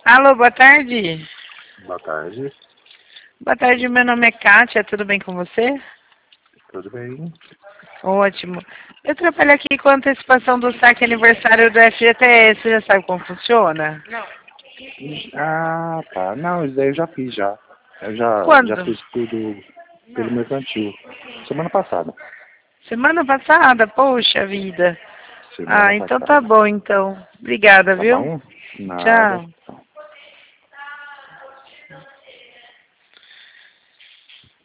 Alô, boa tarde. Boa tarde. Boa tarde, meu nome é Kátia, tudo bem com você? Tudo bem? Ótimo. Eu trabalho aqui com a antecipação do saque aniversário do FGTS, você já sabe como funciona? Ah, tá. Não, isso daí eu já fiz já. Eu já Quando? fiz tudo pelo mercantil. Semana passada. Semana passada? Poxa vida. Semana Ah, então tá passada. bom, então. Obrigada, Tá viu? bom? Nada. Tchau.